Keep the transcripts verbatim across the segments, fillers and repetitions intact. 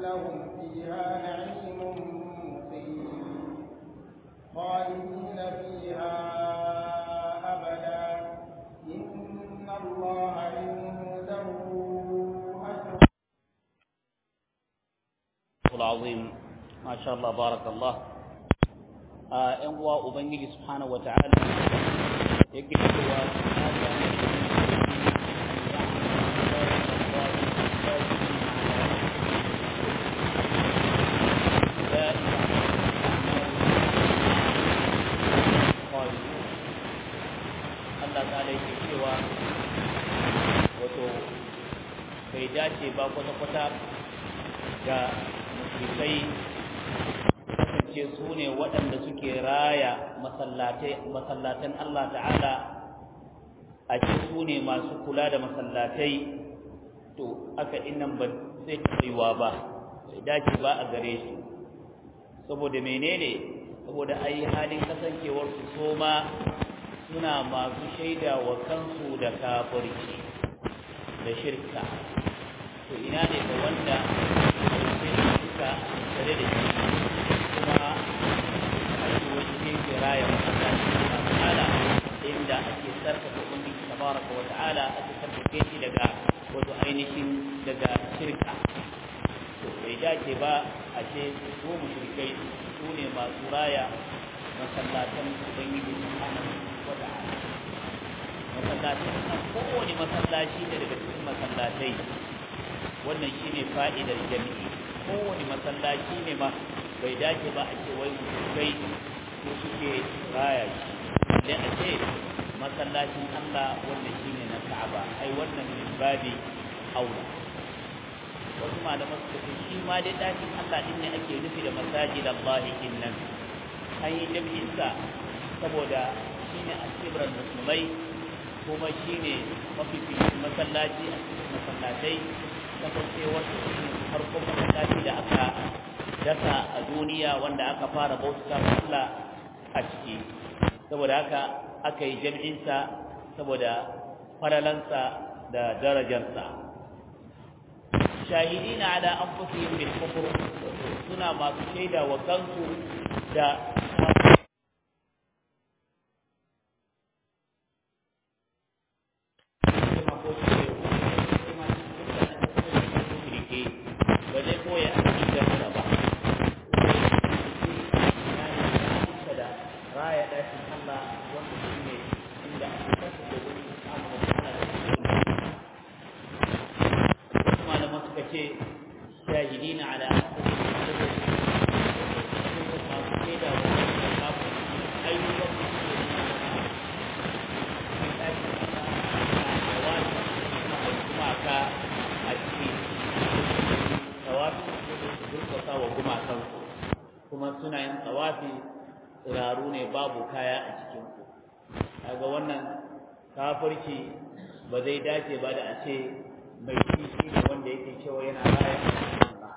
لهم فيها نعيم مقيم خالدين فيها أبدا إن الله عنده أجر العظيم. ما شاء الله بارك الله. ‘yan uwa Ubangiji subhanahu wa ta'ala yake cewa Allah ta'ala yake cewa wato bai dace ba kwata-kwata ga musulmai kasance su ne waɗanda suke raya masallatan Allah ta'ala a ce su ne masu kula da masallatai, to aka innan ba zai taɓewa ba, bai dace ba a gare su. Saboda menene? Saboda ai halin kasancewar su soma suna masu shaida wa kansu da kafirci da shirka. To ina ne ga wanda sai suka tare da shi kuma ake wani ke raya masallaci na ta'ala inda ake sarkaka ubangiji tabaraka wa ta'ala ake sarkake shi daga wato ainihin daga shirka. To bai dace ba a ce su mushrikai su ne masu raya masallatan ubangiji subhanahu wa ta'ala. Masallatan nan kowane masallaci ne daga cikin masallatai, wannan shine fa'idar jami'i. Kowane masallaci ne ma bai dace ba a ce wai musulmai ko suke raya shi, sai a ce masallacin Allah wanda shine na Ka'aba, ai wannan min babi aula. Wasu malaman suka ce shi ma dai ɗakin Allah din ne ake nufi da masajid Allah innan, an yi jami'in sa saboda shine al-kibran musulmai kuma shine mafificin masallaci a cikin masallatai, kasancewar farkon masallaci da aka dasa a duniya wanda aka fara bauta wa Allah a ciki. Saboda haka aka yi jam'insa saboda faralansa da darajarsa. Shahidina ala anfusihim bil kufr, suna masu shaida wa kansu da kafirci ba zai dace ba da a ce mai shi ne wanda yake cewa yana raya Allah.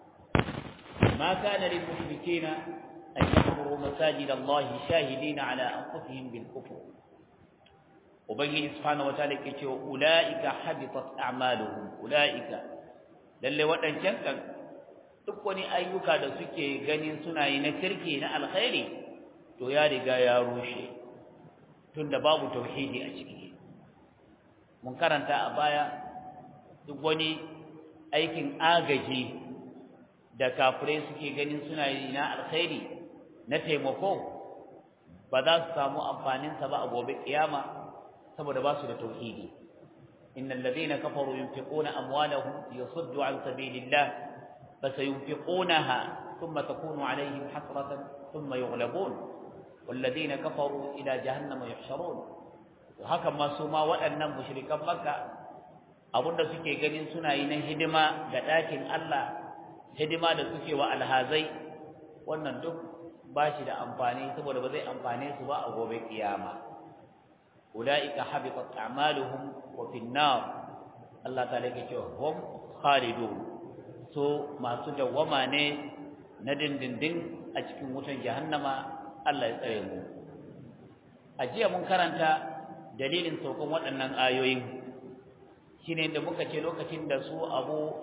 Ma kana lil mushrikeena an yahmuru masajid Allah shahidina ala anfusihim bil kufr. Ubangiji subhanahu wa ta'ala yake cewa ulaika habitat a'maluhum, ulaika lalle wadancan kan duk wani ayyuka da suke ganin suna yi na kirki na alkhairi to ya riga ya rushe tunda babu tauhidi a ciki. Mun karanta a baya duk wani aikin agaji da kafirai suke ganin suna yi na alkhairi na taimako ba za su samu amfaninsa ba a gobe kiyama saboda ba su da tauhidi. innal ladina kafaru yunfiquna amwalahum liyasuddu an sabilillah fasayunfiqunaha thumma takunu alayhim hasratan thumma yughlabun والذين كفروا إلى جهنم يحشرون. haka ma su ma waɗannan mushrikan Makka abinda suke ganin suna yi na hidima ga ɗakin Allah, hidima da suke wa alhazai, wannan duk ba shi da amfani saboda ba zai amfane su ba a gobe kiyama. ulaika habitat a'maluhum wa fin nar, Allah ta lake cewa hum khalidun, so masu dawwama ne na dindindin a cikin wutan jahannama. Allah ya tsare mu. A jiya mun karanta dalilin saukan waɗannan ayoyin shine da muka ce lokacin da su Abu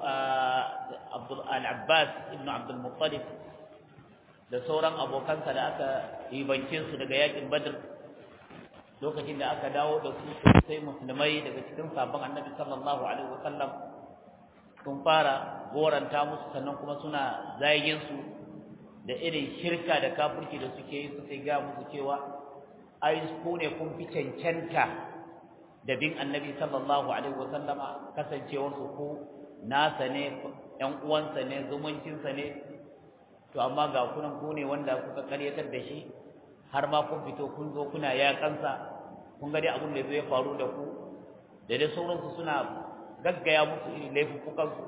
Abdul Al-Abbas ibn Abdul Muttalib da sauran abokansa da aka ribance su daga yakin Badr, lokacin da aka dawo da su sai musulmai daga cikin sabon Annabi sallallahu alaihi wasallam sun fara goranta musu, sannan kuma suna zagin su da irin shirka da kafirci da suke yi, suka ga musu cewa ai ku ne kun fi cancanta da bin Annabi sallallahu alaihi wasallama, kasancewar su ku nasa ne, ƴan uwansa ne, zumuncinsa ne. To amma ga kunan ku ne wanda kuka karyatar da shi, har ma kun fito kun zo kuna yakansa, kun ga dai abin da zai faru da ku, da dai sauransu suna gaggaya musu irin laifukansu.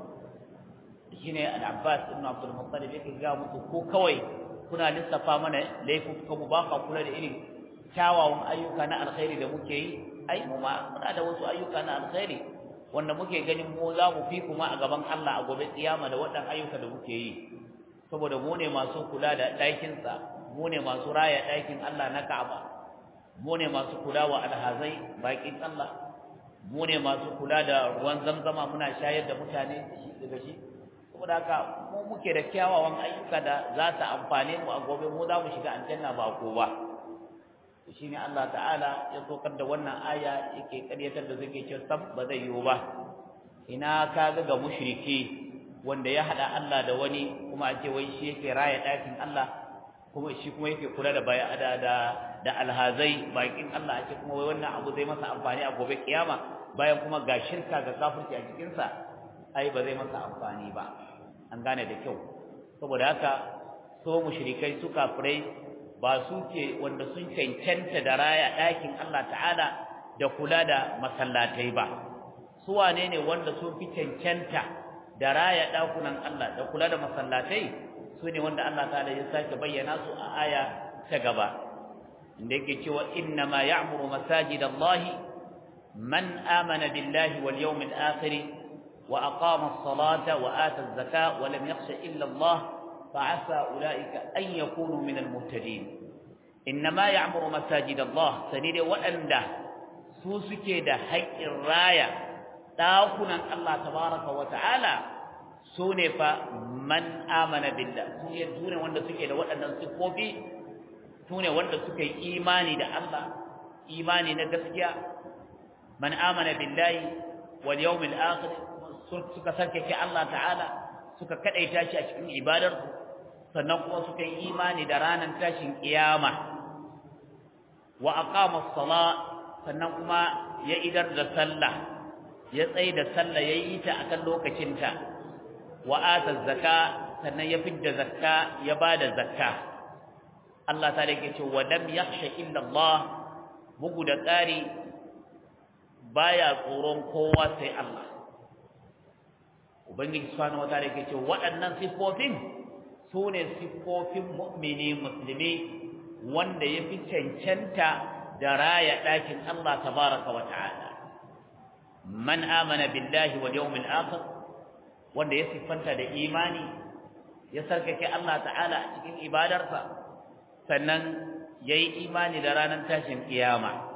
Shine Al-Abbas ibn Abdul Muttalib yake ga musu ko kawai kuna lissafa mana laifukan mu, ba ka kula da irin kyawawan ayyuka na alkhairi da muke yi. Ai mu ma muna da wasu ayyuka na alkhairi wanda muke ganin mu za mu fi kuma a gaban Allah a gobe kiyama da waɗannan ayyuka da muke yi, saboda mu ne masu kula da ɗakinsa, mu ne masu raya ɗakin Allah na Ka'aba, mu ne masu kula wa alhazai baƙin Allah, mu ne masu kula da ruwan zamzama muna shayar da mutane daga shi. Saboda haka mu muke da kyawawan ayyuka da za ta amfane mu a gobe, mu za mu shiga aljanna ba ko ba. Shine Allah ta'ala ya sokar da wannan aya yake karyatar da suke cewa sam ba zai yiwu ba. Ina kaga ga mushriki wanda ya hada Allah da wani, kuma a ce wai shi yake raya ɗakin Allah, kuma shi kuma yake kula da baya da da, da alhazai bakin Allah, ake kuma wai wannan abu zai masa amfani a gobe kiyama, bayan kuma ga shirka ga kafirci a cikin sa, ai ba zai masa amfani ba. An gane da kyau. Saboda haka so mushrikai su kafirai ba su ke wanda sun cancanta da raya ɗakin Allah ta'ala da kula da masallatai ba. Su wane ne wanda sun fi cancanta da raya ɗakunan Allah da kula da masallatai? Su ne wanda Allah ta'ala ya sake bayyana su a aya ta gaba, inda yake cewa inna ma ya'muru masajidallahi man amana billahi wal yawmil akhir wa aqama as-salata wa ata az-zakata wa lam yakhsha illa Allah فعسى أولئك أن يكونوا من المهتدين. إنما يعمر مساجد الله سنيد وأنده سوسكي ده حق الراية تاكنا الله تبارك وتعالى سوني فمن آمن بالله سوني سوني وأنده سكي ده وأنده سكوبي سوني وأنده سكي إيماني ده الله إيماني نقفجا من آمن بالله واليوم الآخر سكا سكي الله تعالى suka kadaita shi a cikin ibadarsu, sannan kuma suka yi imani da ranar tashin kiyama, wa aqama as-salat, sannan kuma ya idar da sallah, ya tsaye da sallah yayi ta akan lokacinta, wa ata zakka, sannan ya fidda zakka, ya bada zakka. Allah ta yake cewa lam yakhsha illa Allah, bugu da ƙari baya tsoron kowa sai Allah. Ubangiji subhanahu wataala yake cewa waɗannan siffofin su ne siffofin mu'mini musulmi wanda ya fi cancanta da raya ɗakin Allah tabaraka wa ta'ala. Man amana billahi wal yawmil akhir, wanda ya siffanta da imani, ya sarkake Allah ta'ala a cikin ibadarsa, sannan yayi imani da ranar tashin kiyama,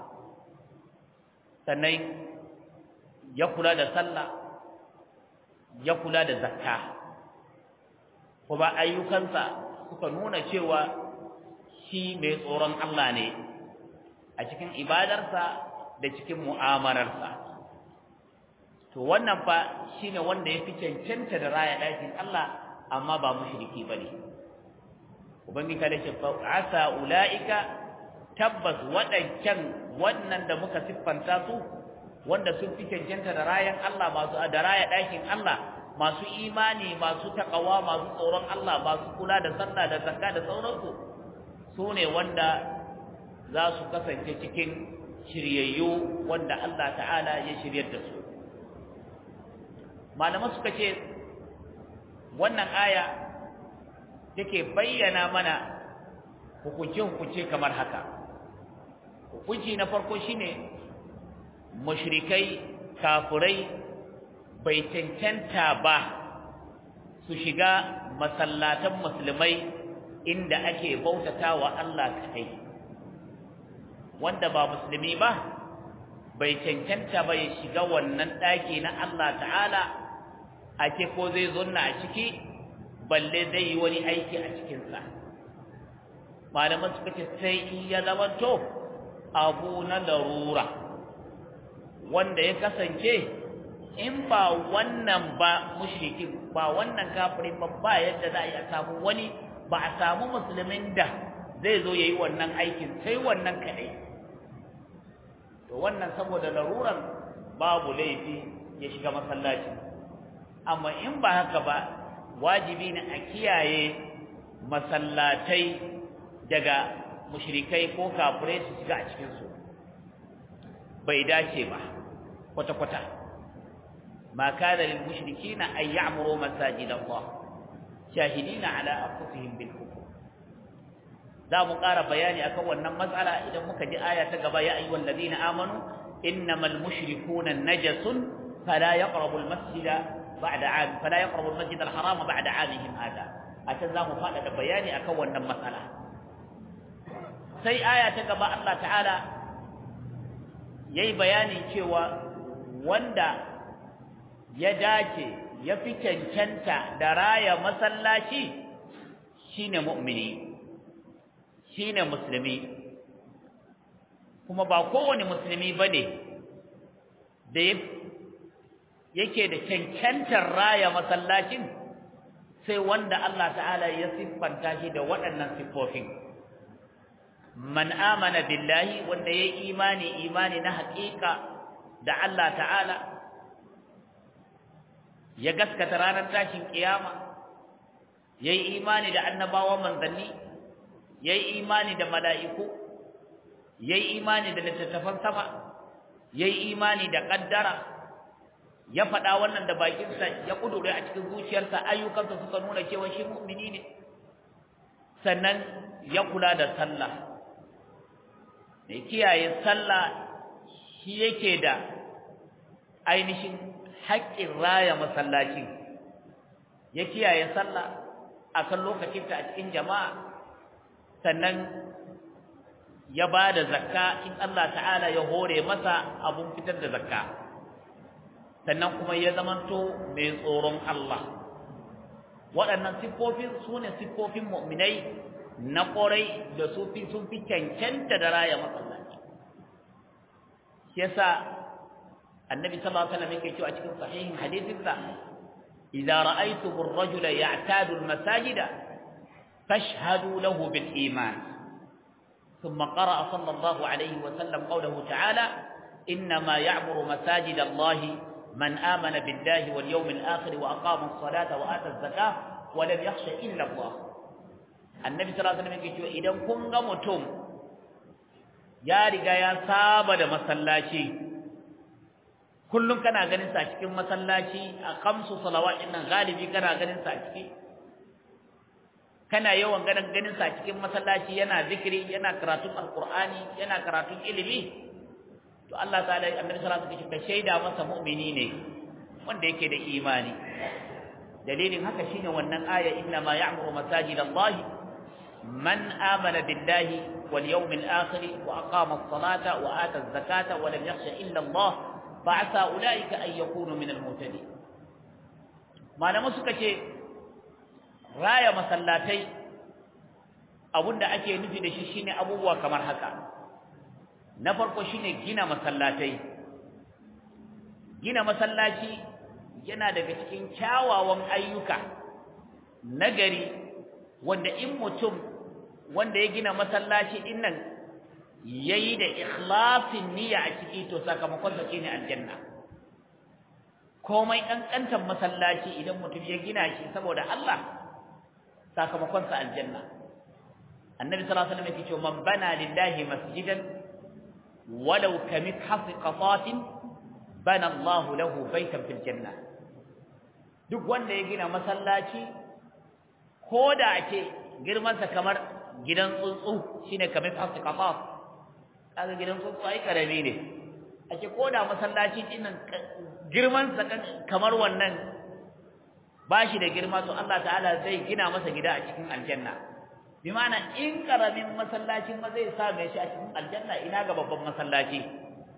sannan ya kula da sallah, ya kula da zakka, kuma ayyukansa suka nuna cewa shi mai tsoron Allah ne a cikin ibadarsa da cikin mu'amalarsa. To wannan fa shine wanda ya fi cancanta da raya ɗakin Allah, amma ba mushriki bane. Ubangiji ta ce fa asa ulaika, tabbas waɗancan wannan da muka siffanta su wanda sun fi cancanta da rayan Allah, masu da raya ɗakin Allah, masu imani, masu takawa, masu tsoron Allah, masu kula da sallah da zakka da sauransu, su ne wanda za su kasance cikin shiryayyu wanda Allah ta'ala ya shiryar da su. Malamai suka ce wannan aya take bayyana mana hukunce-hukunce kamar haka. Hukunci na farko shine mushrikai, kafirai bai cancanta ba su shiga masallatan musulmai inda ake bautatawa Allah kai. Wanda ba musulmi ba bai cancanta ba ya shiga wannan daki na Allah ta'ala a ce ko zai zonna a ciki balle zai yi wani aiki a cikin sa malaman suka ce sai in ya zamanto abu na larura wanda ya kasance in ba wannan ba mushrikin ba wannan kafirin ba ba yadda za a yi samu wani ba a samu musulmin da zai zo yayi wannan aikin sai wannan kadai to wannan saboda laruran babu laifi ya shiga masallaci amma in ba haka ba wajibi ne a kiyaye masallatai daga mushrikai ko kafirai su shiga a cikin su bai dace ba kwata kwata ma kana lil mushrikina ay ya'muru masajid Allah shahidina ala anfusihim bil kufr za mu ƙara bayani akan wannan matsala idan muka ji aya ta gaba ya ayyuhal ladina amanu innamal mushrikuna najasun fala yaqrabu al masjida ba'da 'am fala yaqrabu al masjid al harama ba'da 'amihim hada ata za mu fada da bayani akan wannan matsala sai aya ta gaba Allah ta'ala yayi bayani cewa wanda ya dace ya fi cancanta da raya masallaci shine mu'mini shine musulmi kuma ba kowane musulmi bane da yake da cancantar raya masallacin sai wanda Allah ta'ala ya siffanta shi da waɗannan siffofin man amana billahi wanda yayi imani imani na haƙiƙa da Allah ta'ala ya gaskata ranar tashin kiyama yayi imani da annabawan manzanni yayi imani da mala'iku yayi imani da littattafan sama yayi imani da kaddara ya faɗa wannan da bakinsa ya kudure a cikin zuciyarsa ayyukansa suka nuna cewa shi mu'mini ne sannan ya kula da sallah mai kiyaye sallah shi yake da ainihin haƙƙin raya masallaci ya kiyaye sallah akan lokacinta a cikin jama'a sannan ya ba da zakka in Allah ta'ala ya hore masa abun fitar da zakka sannan kuma ya zamanto mai tsoron Allah waɗannan siffofin su ne siffofin mu'minai na ƙorai da su fi sun fi cancanta da raya masallaci shi yasa annabi sallallahu alaihi wasallam yake cewa a cikin sahihin hadisinsa idza ra'aytum ar-rajula ya'tadu al-masajida fashhadu lahu bil iman thumma qara'a sallallahu alaihi wasallam qawluhu ta'ala inma ya'muru masajid Allah man amana billahi wal yawmil akhir wa aqama as-salata wa ata az-zakata wa lam yakhsha illa Allah annabi sallallahu alaihi wasallam yake cewa idan kun ga mutum ya riga ya saba da masallaci kullum kana ganin sa cikin masallaci a khamsu salawat nan galibi kana ganin sa ciki kana yawan ganin ganin sa cikin masallaci yana zikiri yana karatun alqur'ani yana karatun ilimi to Allah ta'ala annabi sallallahu alaihi wasallam ka shaida masa mu'mini ne wanda yake da imani dalilin haka shine wannan aya inna ma ya'muru masajid Allah man amana billahi wal yawmil akhir wa aqama as-salata wa ata az-zakata wa lam yakhsha illa Allah fa'asa ulaika an yakunu min al-muhtadin malamu suka ce raya masallatai abunda ake nufi da shi shine abubuwa kamar haka na farko shine gina masallatai gina masallaci yana daga cikin kyawawan ayyuka nagari wanda in mutum wanda ya gina masallaci din nan yayi da ikhlasin niyya a ciki to sakamakon sa shine aljanna komai kankantan masallaci idan mutum ya gina shi saboda Allah sakamakon sa aljanna annabi sallallahu alaihi wasallam yake cewa man bana lillahi masjidan walau kamithaf qatatin bana Allah lahu baytan fil janna duk wanda ya gina masallaci koda ake girman sa kamar gidan tsuntsu shine kamithaf qatat kaga gidan tsuntsu ai karami ne ake koda masallaci dinnan girman sa kamar wannan bashi da girma to Allah ta'ala zai gina masa gida a cikin aljanna bi ma'ana in karamin masallacin ma zai sa mai shi a cikin aljanna ina ga babban masallaci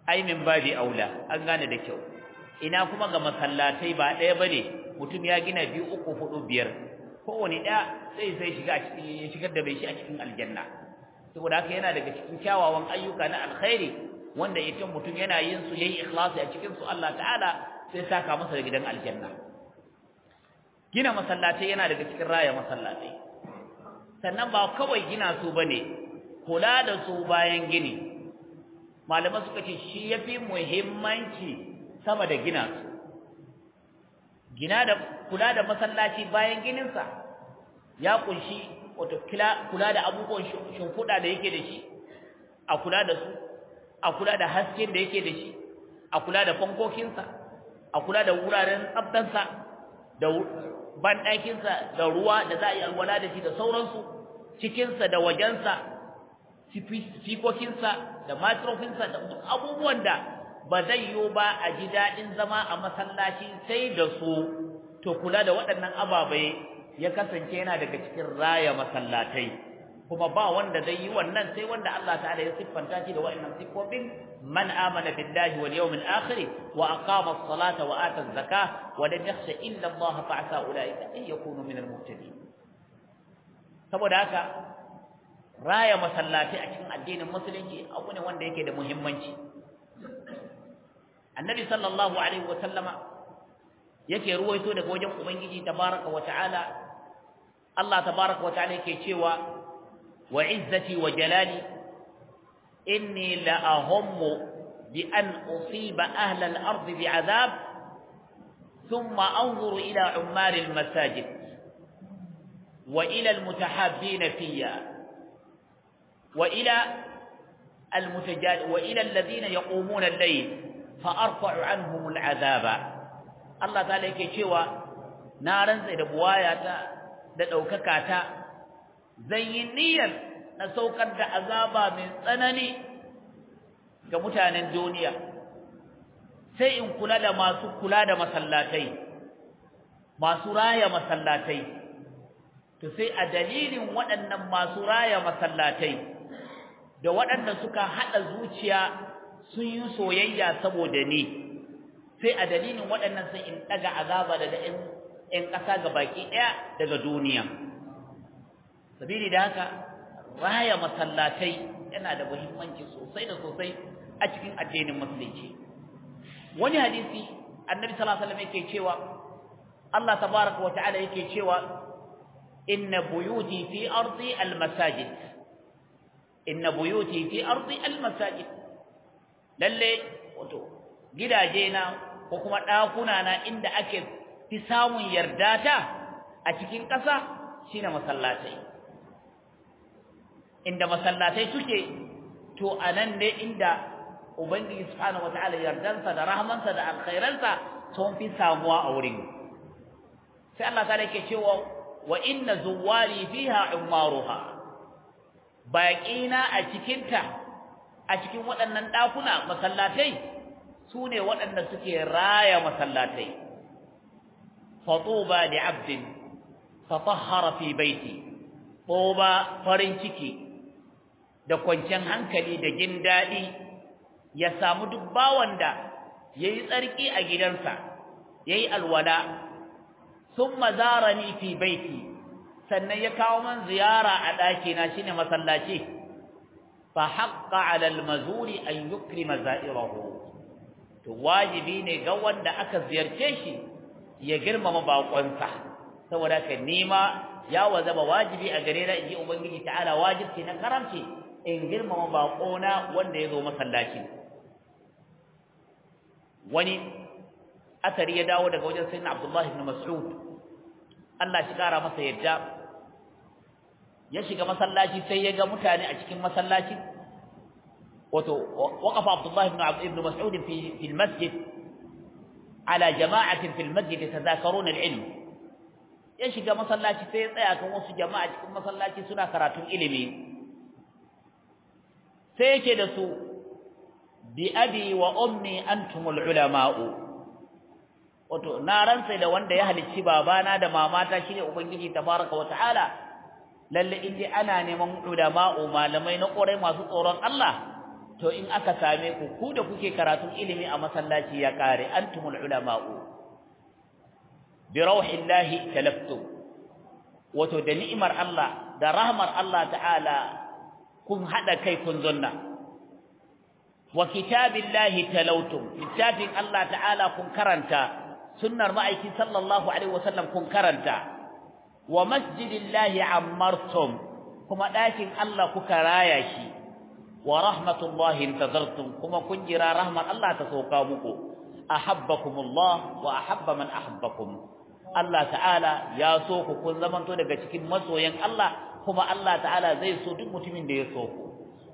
ai min babi aula an gane da kyau ina kuma ga masallatai ba ɗaya bane mutum ya gina biyu uku hudu biyar kowane ɗaya sai sai shiga cikin ya shigar da bai shi a cikin aljanna saboda haka yana daga cikin kyawawan ayyuka na alkhairi wanda idan mutum yana yin su yayi ikhlasi a cikin su Allah ta'ala sai saka masa da gidan aljanna gina masallatai yana daga cikin raya masallatai sannan ba kawai gina su bane kula da su bayan gini malama suka ce shi yafi muhimmanci sama da gina su gina da kula da masallaci bayan gininsa ya kunshi wato kula da abubuwan shimfuda da yake da shi a kula da su a kula da hasken da yake da shi a kula da fankokinsa a kula da wuraren tsaftansa da banɗakinsa da ruwa da za a yi alwala da shi da sauransu cikinsa da wajensa sikokinsa da matrofinsa da abubuwan da ba zai yiwu ba a ji daɗin zama a masallaci sai da su to kula da waɗannan ababai ya kasance yana daga cikin raya masallatai kuma ba wanda zai yi wannan sai wanda Allah ta'ala ya siffanta shi da waɗannan siffofin man amana billahi wal yawmil akhir wa aqama as-salata wa ata az-zakah wa lam yakhsha illa Allah fa asa ulaika an yakunu min al-muhtadin saboda haka raya masallatai a cikin addinin musulunci abu ne wanda yake da muhimmanci annabi sallallahu alaihi wa sallama yake ruwaito daga wajen ubangiji tabaraka wa ta'ala Allah tabaraka wa ta'ala yake cewa wa izzati wa jalali inni la ahummu bi an usiba ahla al-ard bi'adab thumma anzuru ila ummar al-masajid wa ila al-mutahabbin fiyya wa ila al-mutajad wa ila alladhina yaqumuna al-layl fa arfa'u anhum al-'adaba Allah ta'ala yake cewa na rantsa da buwayata da daukaka ta zan yi niyyar na saukar da azaba mai tsanani ga mutanen duniya sai in kula da masu kula da masallatai masu raya masallatai to sai a dalilin waɗannan masu raya masallatai da waɗanda suka haɗa zuciya sun yi soyayya saboda ni sai a dalilin waɗannan sai in ɗaga azaba daga ƴan ƙasa ga baki ɗaya daga duniya sabili da haka raya masallatai yana da muhimmanci sosai da sosai a cikin addinin musulunci wani hadisi annabi sallallahu alaihi wasallam yake cewa Allah tabaaraka wa ta'ala yake cewa inna buyuti fi ardi almasajid inna buyuti fi ardi almasajid lalle wato gidaje na ko kuma ɗakuna na inda ake fi samun yarda ta a cikin ƙasa shine masallatai inda masallatai suke to anan ne inda ubangiji subhanahu wataala yardansa da rahmansa da alkhairansa sun fi samuwa a wurin sai Allah ta yake cewa wa inna zuwari fiha umaruha baqina a cikinta a cikin waɗannan ɗakuna masallatai su ne waɗanda suke raya masallatai fatuba li abdin fatahhara fi baiti tuba farin ciki da kwanciyar hankali da jin daɗi ya samu duk bawan da yayi tsarki a gidansa yayi alwala thumma zarani fi baiti sannan ya kawo man ziyara a ɗaki na shine masallaci fa haqqa 'ala al-mazuri an yukrima za'irahu to wajibi ne ga wanda aka ziyarce shi ya girmama baƙonsa saboda ka nima ya wazaba wajibi a gare na inji ubangiji ta'ala wajibi na karamci in girmama baƙona wanda ya zo masallaci wani asari ya dawo daga wajen sayyidina Abdullah ibn Mas'ud Allah shi kara masa yadda ya shiga masallaci sai ya ga mutane a cikin masallaci wato waqafa Abdullah ibn ibn Mas'ud fi fi al-masjid ala jama'atin fi al-masjid yatadhakaruna al-ilm ya shiga masallaci sai ya tsaya kan wasu jama'a cikin masallaci suna karatun ilimi sai yake da su bi abi wa ummi antumul ulama'u wato na rantsai da wanda ya halicci babana da mamata shine ubangiji tabaraka wa ta'ala lalle indai ana neman ulama'u malamai na ƙorai masu tsoron Allah to in aka same ku ku da kuke karatun ilimi a masallaci ya kare antumul ulama'u bi rauhillahi talaftu wato da ni'imar Allah da rahmar Allah ta'ala kun hada kai kun zonna wa kitabillahi talawtum littafin Allah ta'ala kun karanta sunnar ma'aiki sallallahu alaihi wasallam kun karanta wa masjidillahi ammartum kuma dakin Allah kuka raya shi wa rahmatullahi intazartum kuma kun jira rahmar Allah ta sauka muku ahabbakumullah wa ahabba man ahabbakum Allah ta'ala ya so ku kun zamanto daga cikin masoyan Allah kuma Allah ta'ala zai so duk mutumin da ya so ku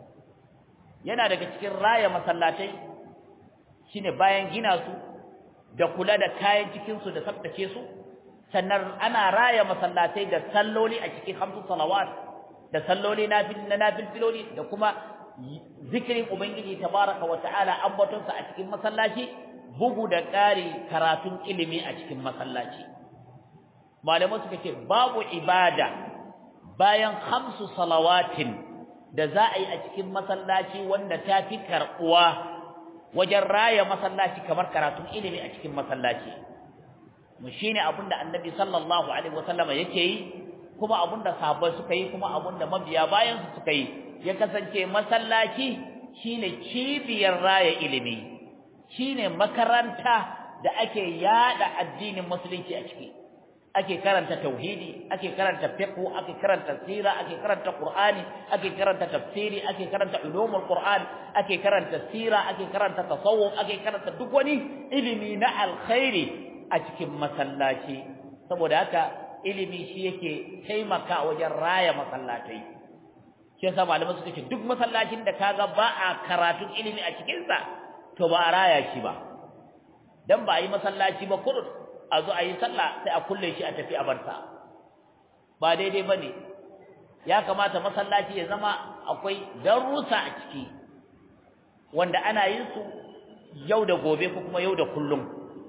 yana daga cikin raya masallatai shine bayan gina su da kula da kayan cikin su da tsaftace su sannan ana raya masallatai da salloli a cikin hamsu salawat da salloli nafil na nafilfiloli da kuma zikirin ubangiji tabaraka wa ta'ala ambaton sa a cikin masallaci bugu da ƙari karatun ilimi a cikin masallaci malamai suka ce babu ibada bayan hamsu salawatin da za a yi a cikin masallaci wanda ta fi karɓuwa wajen raya masallaci kamar karatun ilimi a cikin masallaci mu shine abinda annabi sallallahu alaihi wasallama yake yi kuma abinda sahabbai suka yi kuma abinda mabiya bayan su suka yi ya kasance masallaci shine cibiyar raya ilimi shine makaranta da ake yada addinin musulunci a ciki ake karanta tauhidi ake karanta fiqh ake karanta sira ake karanta qur'ani ake karanta tafsiri ake karanta ulumul qur'an ake karanta sira ake karanta tasawuf ake karanta duk wani ilimi na alkhairi a cikin masallaci saboda haka ilimi shi yake taimaka wajen raya masallatai shi yasa malamai suka ce duk masallacin da kaga ba a karatun ilimi a cikin sa to ba a raya shi ba dan ba a yi masallaci ba kudu a zo a yi sallah sai a kulle shi a tafi a barsa ba daidai bane ya kamata masallaci ya zama akwai darussa a ciki wanda ana yin su yau da gobe ko kuma yau da kullum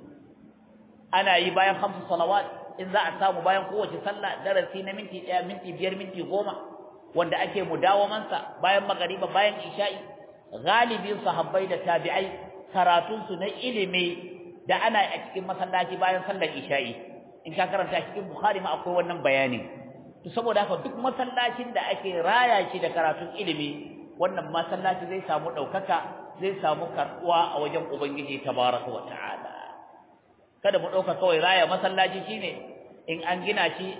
ana yi bayan hamsu salawat in za a samu bayan kowace sallah darasi na minti ɗaya minti biyar minti goma wanda ake mudawamansa bayan magariba bayan isha'i galibin sahabbai da tabi'ai karatunsu na ilimi da ana a cikin masallaci bayan sallar isha'i in ka karanta cikin bukhari ma akwai wannan bayani to saboda haka duk masallacin da ake raya shi da karatun ilimi wannan masallaci zai samu daukaka zai samu karbuwa a wajen ubangiji tabaraka wa ta'ala kada mu dauka kawai raya masallaci shine in an gina shi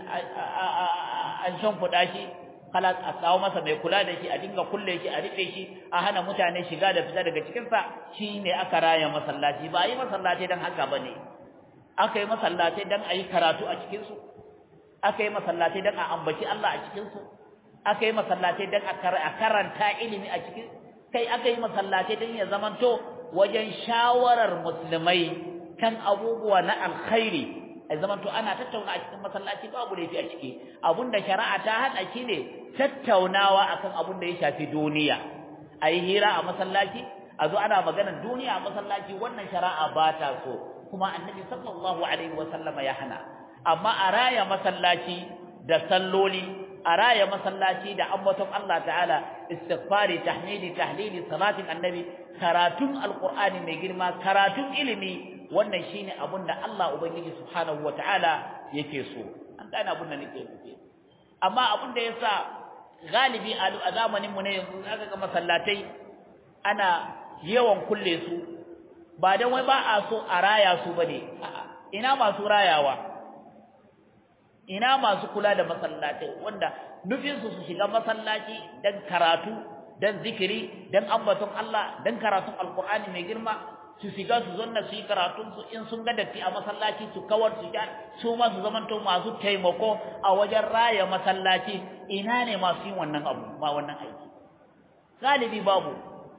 an shimfida shi kala a kawo masa mai kula da shi a dinga kulle shi a rufe shi a hana mutane shiga da fita daga cikin sa shine aka raya masallaci ba yi masallaci dan haka bane aka yi masallaci dan ayi karatu a cikin su aka yi masallaci dan a ambaci Allah a cikin su aka yi masallaci dan a karanta ilimi a cikin kai aka yi masallaci dan ya zamanto wajen shawarar musulmai kan abubuwa na alkhairi a zamanto ana tattauna a cikin masallaci babu laifi a ciki abunda shari'a ta hada shi ne tattaunawa akan abunda ya shafi duniya ayi hira a masallaci a zo ana maganar duniya a masallaci wannan shari'a ba ta so kuma annabi sallallahu alaihi wasallama ya hana amma a raya masallaci da salloli a raya masallaci da ambaton Allah ta'ala istighfari tahmidi tahlili salatin annabi karatun alqur'ani mai girma karatun ilimi wannan shine abun da Allah ubangiji subhanahu wataala yake so an gane abun da nake nufi amma abun da yasa galibi a zamanin mu ne yanzu aka ga masallatai ana yawan kulle su ba dan wai ba a so a raya su bane ina masu rayawa ina masu kula da masallatai wanda nufin su su shiga masallaci dan karatu dan zikiri dan ambaton Allah dan karatun alqur'ani mai girma su shiga su zonna su yi karatun su in sun ga datti a masallaci su kawar su ja su ma su zamanto masu taimako a wajen raya masallaci ina ne masu yin wannan abu ma wannan aiki galibi babu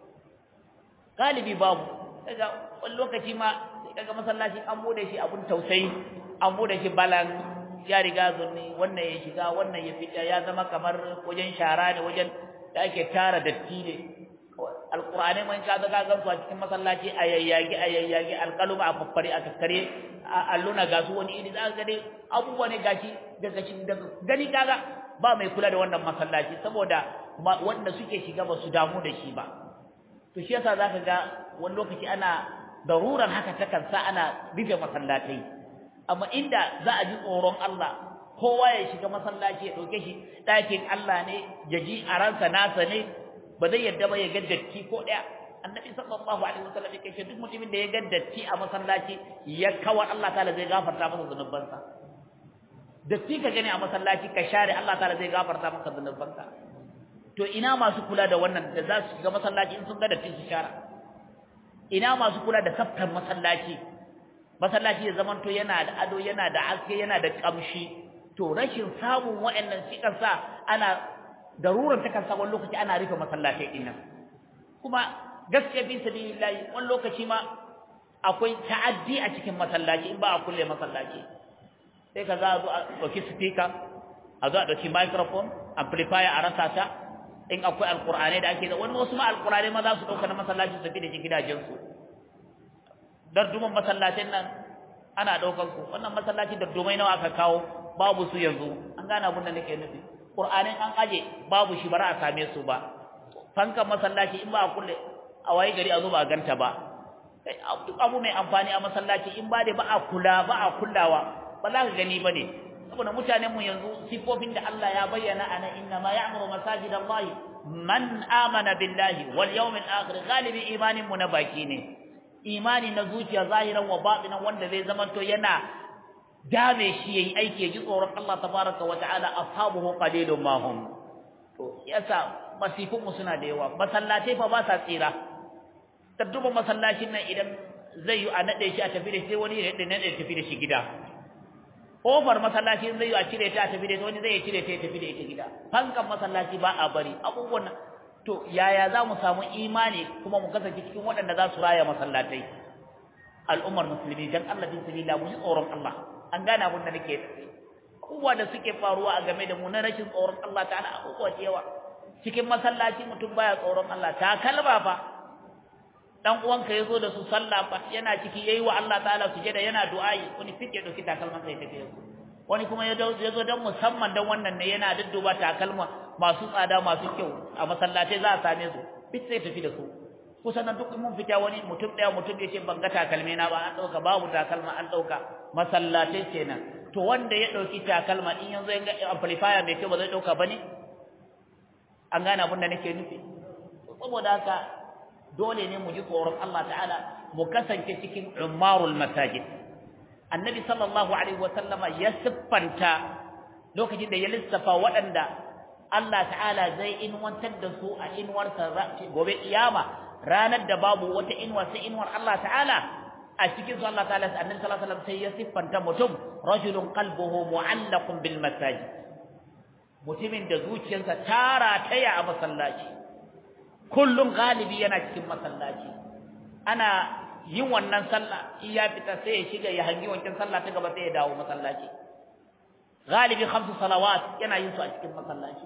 galibi babu daga wani lokaci ma daga masallaci an bude shi abun tausayi an bude shi balan ya riga zunni wannan ya shiga wannan ya fita ya zama kamar wajen shara ne wajen da ake tara datti ne alqur'ani man ka ga gansu a cikin masallaci ayayyagi ayayyagi alqaluma a faffare a kakkare alluna gasu wani iri da ga dai abubuwa ne gashi daga shi daga gani kaga ba mai kula da wannan masallaci saboda wanda suke shiga ba su damu da shi ba to shi yasa zaka ga wani lokaci ana daruran haka takan sa ana rufe masallatai amma inda za a ji tsoron Allah kowa ya shiga masallaci ya dauke shi ɗakin Allah ne ya ji a ransa nasa ne ba zai yadda ba ya ga datti ko ɗaya annabi sallallahu alaihi wasallam yake ce duk mutumin da ya ga datti a masallaci ya kawar Allah ta'ala zai gafarta masa zunubansa datti ka gani a masallaci ka share Allah ta'ala zai gafarta maka zunubanka to ina masu kula da wannan da za su shiga masallaci in sun ga datti su share ina masu kula da tsaftar masallaci masallaci ya zamanto yana da ado yana da aske yana da kamshi to rashin samun wa'annan shi kansa ana darurar ta kansa wani lokaci ana rufe masallatai din nan kuma gaskiya bi sabilillah wani lokaci ma akwai ta'addi a cikin masallaci in ba a kulle masallaci sai ka za a zo a ɗauki speaker a zo a ɗauki microphone amplifier a rasa ta in akwai alƙur'ani da ake da wani wasu ma alƙur'ani ma za su ɗauka na masallaci su fi da shi gidajensu darduman masallacin nan ana ɗaukar su wannan masallaci dardumai nawa aka kawo babu su yanzu an gane abin da nake nufi ƙur'anin an aje babu shi bara a same su ba fankan masallaci in ba a kulle a waye gari a zo ba a ganta ba duk abu mai amfani a masallaci in ba da ba a kula ba a kullawa ba za ka gani ba ne saboda mutanen mu yanzu sifofin da Allah ya bayyana ana inna ma ya'muru masajid Allah man amana billahi wal yawmil akhir galibi imanin mu na baki ne imani na zuciya zahiran wa batinan wanda zai zamanto yana dame shi yayi aiki ji tsoron Allah tabaraka wa ta'ala ashabuhu qalilun ma hum to yasa masifun mu suna da yawa masallatai fa ba sa tsira tadduba masallacin nan idan zai yi a nade shi a tafi da shi wani ya nade tafi da shi gida kofar masallaci zai yi a cire ta a tafi da ita wani zai cire ta ya tafi da ita gida fankan masallaci ba a bari abubuwan to yaya za mu samu imani kuma mu kasance cikin waɗanda za su raya masallatai al'ummar musulmi dan Allah bin sabila mu ji tsoron Allah an gane abin da nake abubuwa da suke faruwa a game da mu na rashin tsoron Allah ta'ala abubuwa da yawa cikin masallaci mutum baya tsoron Allah ta kalba fa dan uwanka yazo da su sallah fa yana ciki yayi wa Allah ta'ala sujada yana du'ai wani fike doki takalman sai tafi wani kuma yazo yazo dan musamman dan wannan ne yana dudduba takalma masu tsada masu kyau a masallatai za a same su fit sai tafi da su kusan nan duk mun fita wani mutum daya mutum yace ban ga takalme na ba an dauka babu takalma an dauka masallatai kenan to wanda ya dauki takalma in yanzu ya ga amplifier mai kyau ba zai dauka bane an gane abin da nake nufi saboda haka dole ne mu ji tsoron Allah ta'ala mu kasance cikin umarul masajid annabi sallallahu alaihi wasallama ya siffanta lokacin da ya lissafa waɗanda Allah ta'ala zai inwantar da su a inwarsa gobe kiyama ranar da babu wata inwa sai inwar Allah ta'ala a cikin su Allah ta'ala annabi sallallahu alaihi wasallam sai ya siffanta mutum rajulun qalbuhu mu'allaqun bil masajid mutumin da zuciyarsa tara taya a masallaci kullum galibi yana cikin masallaci ana yin wannan sallah in ya fita sai ya shiga ya hangi wancan sallah ta gaba sai ya dawo masallaci galibi khamsu salawat yana yin su a cikin masallaci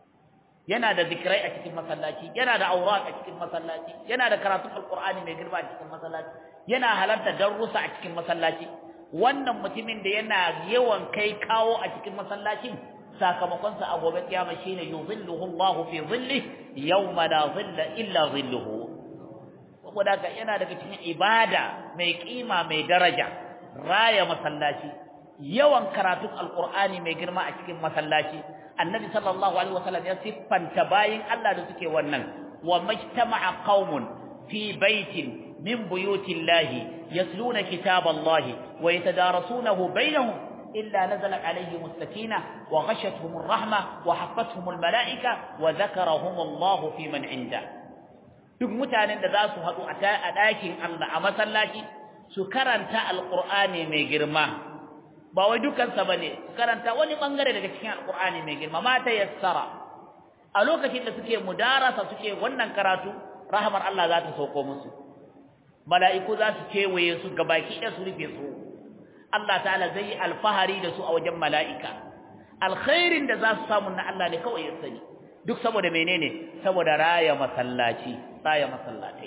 yana da zikrai a cikin masallaci yana da aurat a cikin masallaci yana da karatun alqur'ani mai girma a cikin masallaci yana halarta darussa a cikin masallaci wannan mutumin da yana yawan kai kawo a cikin masallacin sakamakon sa a gobe kiyama shine yuzilluhu Allahu fi dhillihi yawma la dhilla illa dhilluhu saboda ka yana daga cikin ibada mai kima mai daraja raya masallaci yawan karatun alqur'ani mai girma a cikin masallaci annabi sallallahu alaihi wasallam ya siffanta bayin Allah da suke wannan wa majtama'a qaumun fi baitin min buyutillahi yasluna kitaballahi wa yatadarasunahu bainahum إلا نزل عليهم السكينة وغشتهم الرحمة وحفتهم الملائكة وذكرهم الله في من عنده duk mutanen da za su haɗu a ɗakin Allah a masallaci su karanta alƙur'ani mai girma ba wai dukansa ba ne su karanta wani ɓangare daga cikin alƙur'ani mai girma ma ta yassara a lokacin da suke mudarasa suke wannan karatu rahamar Allah za ta sauko musu mala'iku za su kewaye su gabaki ɗaya su rufe su Allah ta'ala zai yi alfahari da su a wajen mala'ika alkhairin da za su samu na Allah ne kawai ya sani duk saboda menene saboda raya masallaci raya masallatai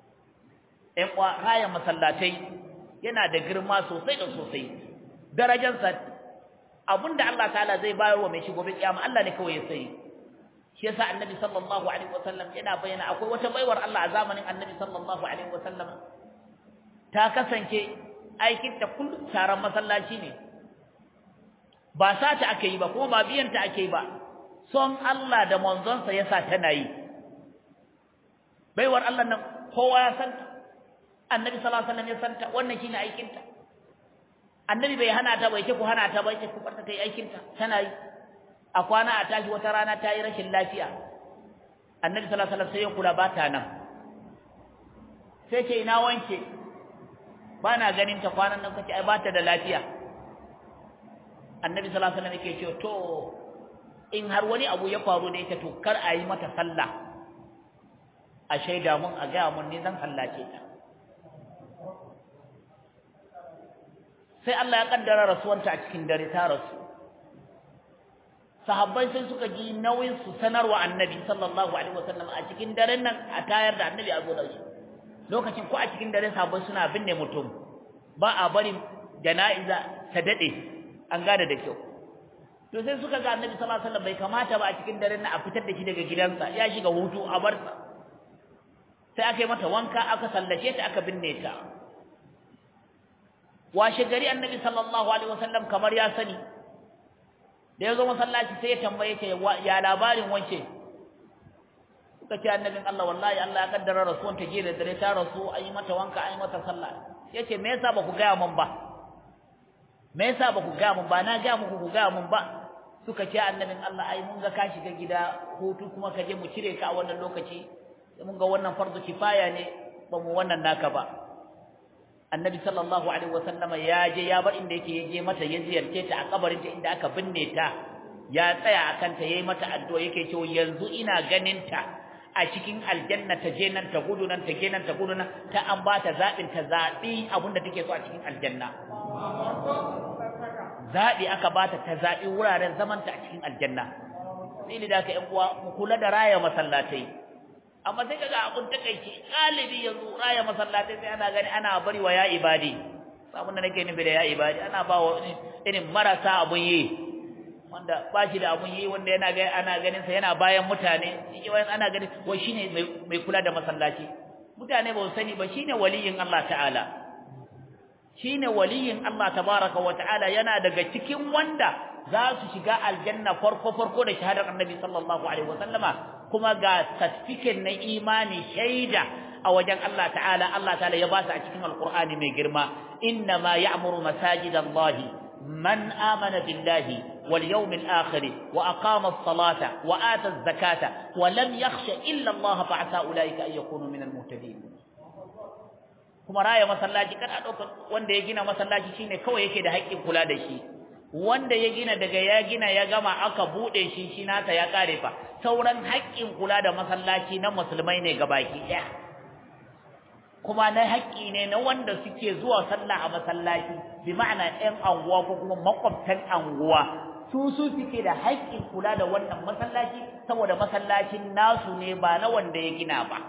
ɗan kwa raya masallatai yana da girma sosai da sosai darajarsa abinda Allah ta'ala zai bayar wa mai shi gobe kiyama Allah ne kawai ya sani shi yasa annabi sallallahu alaihi wasallam yana bayyana akwai wata baiwar Allah a zamanin annabi sallallahu alaihi wasallam ta kasance aikin ta kullum taron masallaci ne ba sa ta ake yi ba kuma ba biyan ta ake yi ba son Allah da manzonsa yasa tana yi baiwar Allah nan kowa ya santa annabi sallallahu alaihi wasallam ya santa wannan shine aikin ta annabi bai hana ta bai ce ku hana ta bai ce ku barta kai aikin ta tana yi a kwana a tashi wata rana ta yi rashin lafiya annabi sallallahu alaihi wasallam sai ya kula ba ta nan sai ce ina wanke ba na ganin ta kwanan nan kace ai ba ta da lafiya annabi sallallahu alaihi wasallam yake ce to in har wani abu ya faru da ita to kar a yi mata sallah a shaida mun a ga mun ne zan sallace ta sai Allah ya kaddara rasuwanta a cikin dare ta rasu sahabbai sai suka ji nauyin su sanarwa annabi sallallahu alaihi wasallam a cikin daren nan a tayar da annabi a zo da shi lokacin ko a cikin dare sahabbai suna binne mutum ba a bari jana'iza ta dade an gada da kyau to sai suka ga annabi sallallahu alaihi wasallam bai kamata ba a cikin daren nan a fitar da shi daga gidansa ya shiga hutu a barsa sai aka yi mata wanka aka sallace ta aka binne ta washe gari annabi sallallahu alaihi wasallam kamar ya sani da yazo masallaci sai ya tambaye ta ya labarin wance suka ce annabin Allah wallahi Allah ya kaddara rasuwan ta je da dare ta rasu ayi mata wanka ayi mata sallah yace me yasa ba ku ga mun ba me yasa ba ku ga mun ba na ga muku ku ga mun ba suka ce annabin Allah ai mun ga ka shiga gida hutu kuma ka je mu cire ka a wannan lokaci mun ga wannan farzu kifaya ne ba mu wannan naka ba annabi sallallahu alaihi wasallama ya je ya bar inda yake yaje mata ya ziyarce ta a kabarin ta inda aka binne ta ya tsaya akan ta yayi mata addu'a yake cewa yanzu ina ganin ta a cikin aljanna ta je nan ta gudu nan ta je nan ta gudu nan ta an ba ta zabin ta zabi abinda take so a cikin aljanna zabi aka ba ta ta zabi wuraren zaman ta a cikin aljanna sai da ka yan uwa mu kula da raya masallatai amma sai kaga abun takeici galibi yanzu raya masallatai sai ana gani ana bari wa ya ibadi abun da nake nufi da ya ibadi ana ba wa irin marasa abun yi wanda ba shi da abun yi wanda yana ga ana ganin sa yana bayan mutane shi wani ana ganin wai shine mai kula da masallaci mutane ba su sani ba shine waliyin Allah ta'ala shine waliyin Allah tabaraka wa ta'ala yana daga cikin wanda za su shiga aljanna farko farko da shahadar annabi sallallahu alaihi wasallama kuma ga certificate na imani shaida a wajen Allah ta'ala Allah ta'ala ya ba su a cikin alqur'ani mai girma inna ma ya'muru masajidallahi man amana billahi wal yawmil akhir wa aqama as-salata wa ata az-zakata wa lam yakhsha illa Allah fa'asa ulaika ay yakunu min al-muhtadin kuma raya masallaci kada dauka wanda ya gina masallaci shine kawai yake da haƙƙin kula da shi wanda ya gina daga ya gina ya gama aka bude shi shi nata ya kare fa sauran haƙƙin kula da masallaci na musulmai ne gabaki ɗaya kuma na haƙƙi ne na wanda suke zuwa sallah a masallaci bi ma'ana ɗan anguwa ko kuma makwabtan anguwa su su suke da haƙƙin kula da wannan masallaci saboda masallacin nasu ne ba na wanda ya gina ba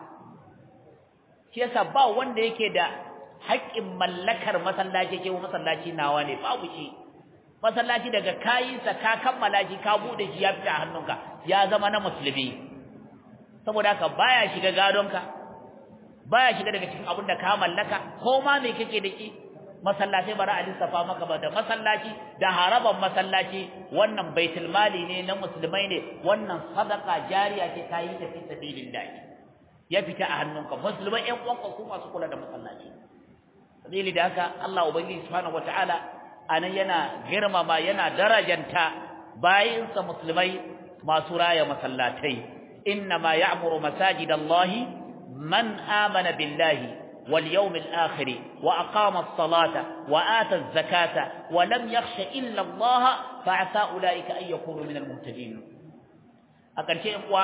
shi yasa ba wanda yake da haƙƙin mallakar masallaci ke masallaci nawa ne babu shi masallaci daga kayinsa ka kammala shi ka bude shi ya fita a hannunka ya zama na musulmi saboda haka baya shiga gadonka baya shiga daga cikin abin da ka mallaka ko ma me kake da shi masallaci bara a lissafa maka ba da masallaci da haraban masallaci wannan baitul mali ne na musulmai ne wannan sadaka jariya ce ta yi ta fi sabilillah ya fita a hannunka musulmai ƴan uwanka su masu kula da masallaci sabili da haka Allah ubangiji subhanahu wataala anan yana girmama yana darajanta bayinsa musulmai masu raya masallatai inna ma ya'muru masajidallahi man amana billahi wal yawmil akhir wa aqama as-salata wa ata az-zakata wa lam yakhsha illa Allah fa asa ulaika ay yakunu min al-muhtadin a karshe kuwa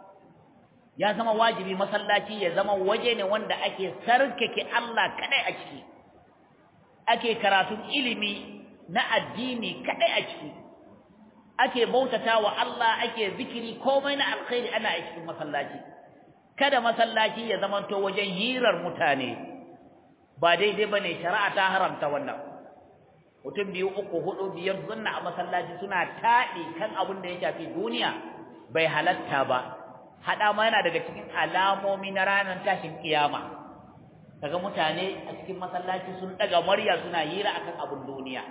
ya zama wajibi masallaci ya zama waje ne wanda ake sarkake Allah kadai a ciki ake karatun ilimi na addini kadai a ciki ake bautata wa Allah ake zikiri komai na alkhairi ana a cikin masallaci kada masallaci ya zamanto wajen hirar mutane ba daidai bane shari'a ta haramta wannan mutum biyu uku hudu biyar sunna a masallaci suna taɗi kan abin da ya shafi duniya bai halatta ba hada ma yana daga cikin alamomi na ranar tashin kiyama kaga mutane a cikin masallaci sun daga murya suna hira akan abun duniya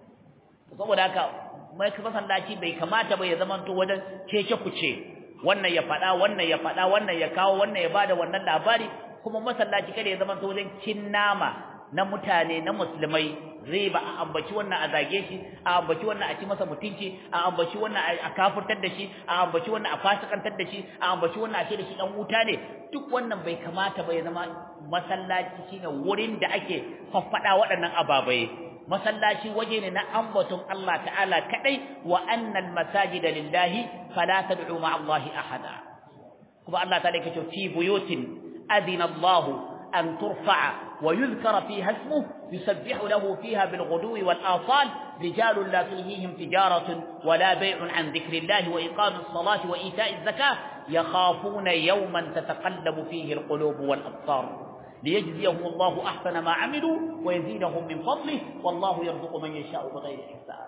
saboda haka mai masallaci bai kamata ba ya zamanto wajen cece kuce wannan ya fada wannan ya fada wannan ya kawo wannan ya bada wannan labari kuma masallaci kada ya zamanto wajen cin nama na mutane na musulmai zai ba a ambaci wannan a zage shi a ambaci wannan a ci masa mutunci a ambaci wannan a kafirtar da shi a ambaci wannan a fasikantar da shi a ambaci wannan a ce da shi dan wuta ne duk wannan bai kamata ba ya zama masallaci shine wurin da ake faffada waɗannan ababai masallaci waje ne na ambaton Allah ta'ala kadai wa annal masajida lillahi fala tad'u ma'a Allahi ahada kuma Allah ta'ala yake cewa fi buyutin adina Allah أن ترفع ويذكر فيها اسمه يسبح له فيها بالغدو والآصال رجال لا تلهيهم تجارة ولا بيع عن ذكر الله وإقام الصلاة وإيتاء الزكاة يخافون يوما تتقلب فيه القلوب والأبصار ليجزيهم الله أحسن ما عملوا ويزيدهم من فضله والله يرزق من يشاء بغير حساب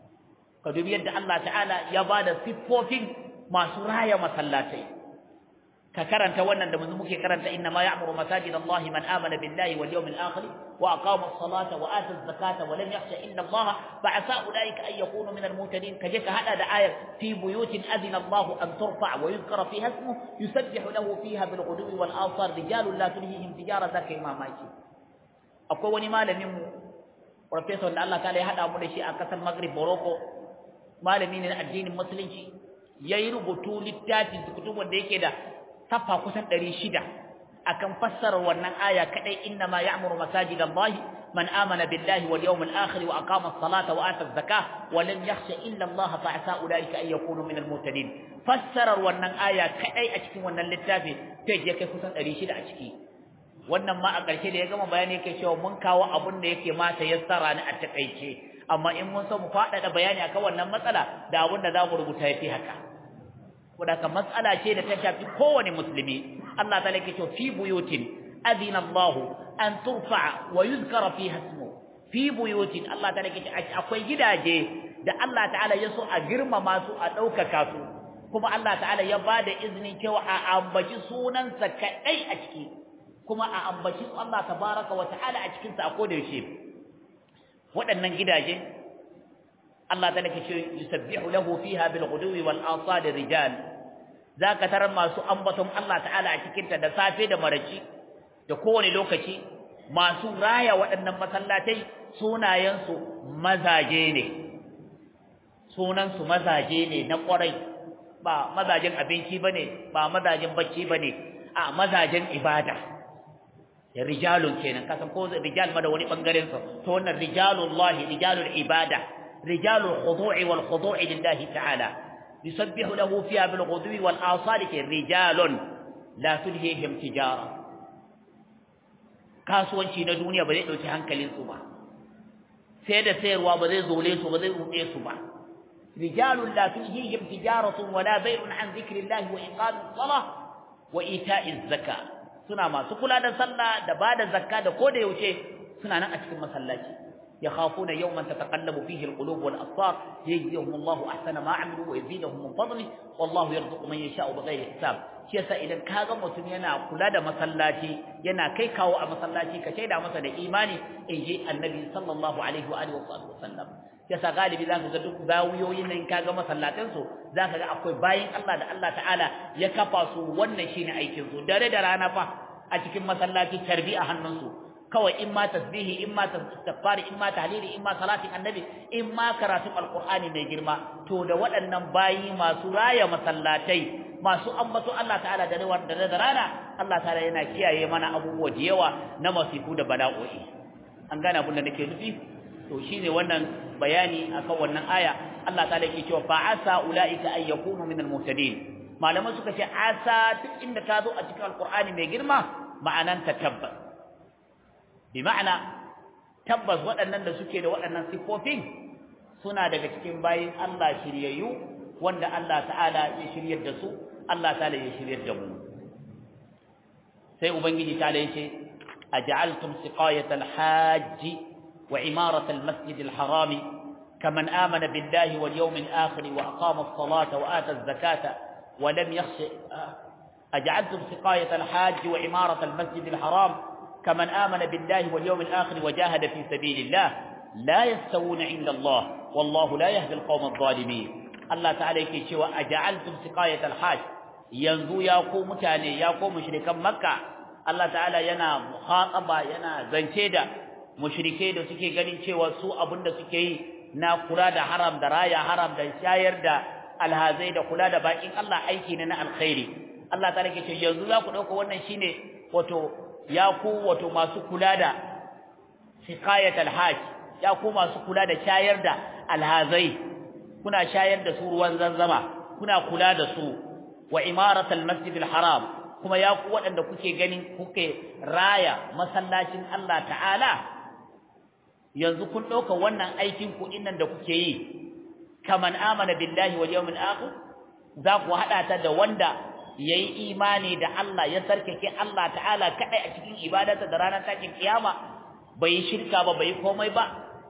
قد يد الله تعالى يباد صفوفين ما سرايا مسلاتين ككرنت wannan da mun muke karanta inna ma ya'muru masajid Allah man amana billahi wal yawmil akhir wa aqama as-salata wa ata az-zakata wa lam yakhsha illa Allah fa'asa ulaika an yakunu min al-muhtadin kaje ka hada da ayar fi buyutin adina Allah an turfa wa yuzkara fiha ismuhu yusabbihu lahu fiha bil ghudwi wal asar rijalun la tulhihim tijaratan kai mamaki akwai wani malamin mu professor da Allah ta'ala ya hada mu da shi a kasar Maghrib Morocco malami ne na addinin musulunci yayi rubutu littafi kutubun da yake da safa kusan ɗari shida akan fassarar wannan aya kadai inna ma ya'muru masajidallahi man amana billahi wal yawmil akhir wa aqama as-salata wa ata az-zakah wa lam yakhsha illa Allah fa asa ulaika an yakunu min al-muhtadin fassarar wannan aya kadai a cikin wannan littafi sai je kai kusan ɗari shida a ciki wannan ma a ƙarshe da ya gama bayani yake cewa mun kawo abun da yake mata yassara ni a takeice amma in mun so mu faɗaɗa bayani akan wannan matsala da abun da zamu rubuta yafi haka wadaka mas'ala ce da ta shafi kowane musulmi Allah ta'ala yake cewa fi buyutin adina Allah an turfa wa yuzkara fiha ismu fi buyutin Allah ta'ala yake akwai gidaje da Allah ta'ala ya so a girmama su a daukaka su kuma Allah ta'ala ya bada izinin cewa a ambaci sunansa kadai a ciki kuma a ambaci Allah tabaraka wa ta'ala a cikin sa a koda yaushe waɗannan gidaje Allah ta'ala yake cewa yusabbihu lahu fiha bil ghudwi wal asad rijal zaka tarar masu ambaton Allah ta'ala a cikin ta da safe da maraci da kowane lokaci masu raya waɗannan masallatai sunayen su mazaje ne sunan su mazaje ne na ƙwarai ba mazajen abinci bane ba mazajen bacci bane a mazajen ibada ya rijalun kenan kasan ko rijal ma da wani bangaren sa to wannan rijalullahi rijalul ibada rijalul khudu'i wal khudu'i lillahi ta'ala يسبح له فيها بالغدو والآصال رجال لا تلهيهم تجارة kasuwanci na duniya ba zai dauki hankalin su ba sai da sayarwa ba zai zole su ba zai ruɗe su ba rijalun la tulhihim tijaratun wala bay'un an dhikrillahi wa iqamis salah wa ita'iz zakah suna masu kula da sallah da bada zakka da koda yaushe suna nan a cikin masallaci يخافون يوما تتقلب فيه القلوب والأبصار يجزيهم الله أحسن ما عملوا ويزيدهم من فضله والله يرزق من يشاء بغير حساب shi yasa idan ka ga mutum yana kula da masallaci yana kai kawo a masallaci ka shaida masa da imani in ji annabi sallallahu alaihi wa alihi wa sallam yasa galibi zaka ga duk zawiyoyin nan ka ga masallatan su zaka ga akwai bayin Allah da Allah ta'ala ya kafa su wannan shine aikin su dare da rana fa a cikin masallaci tarbi a hannunsu kawai in ma tasbihi in ma istighfari in ma tahlili in ma salatin annabi in ma karatun alqur'ani mai girma to da waɗannan bayi masu raya masallatai masu ambato Allah ta'ala da rawar da rana Allah ta'ala yana kiyaye mana abubuwa da yawa na masifu da bala'o'i an gane abin da nake nufi to shine wannan bayani akan wannan aya Allah ta'ala yake cewa fa asa ulaika ay yakunu minal muhtadin malaman suka ce asa duk inda ta zo a cikin alqur'ani mai girma ma'anan ta tabbas bi ma'ana tabbas waɗannan da suke da waɗannan sifofin suna daga cikin bayin Allah shiryayyu wanda Allah ta'ala ya shiryar da su Allah ta'ala ya shiryar da mu sai ubangiji ta'ala yace aj'altum siqayatal hajj wa imaratal masjidil haram kaman amana billahi wal yawmil akhir wa aqama as-salata wa ata az-zakata ولم يخش أجعلتم سقاية الحاج وعمارة المسجد الحرام كمن آمن بالله واليوم الآخر وجاهد في سبيل الله لا يستوون عند الله والله لا يهدي القوم الظالمين. الله تعالى yake cewa aja'altum siqayat al-hajj, yanzu ya ku mutane ya ku mushrikan makka. Allah ta'ala yana muhataba yana zance da mushrike da suke ganin cewa su abinda suke yi na kula da haram da raya haram da shayar da alhazai da kula da bakin Allah aiki ne na alkhairi. Allah ta'ala yake cewa yanzu za ku dauka wannan shine wato ya ku wato masu kula da siqayat al-hajj, ya ku masu kula da shayar da alhazai, kuna shayar da su ruwan zanzama, kuna kula da su wa imaratul masjidil haram, kuma ya ku waɗanda kuke ganin kuke raya masallacin Allah ta'ala, yanzu kun ɗauka wannan aikin ku innan da kuke yi kaman amana billahi wal yawmil akhir, za ku haɗa ta da wanda yayi imani da Allah ya sarkake Allah ta'ala kadai a cikin ibadarsa da ranar takin kiyama, bai shirka ba bai komai ba,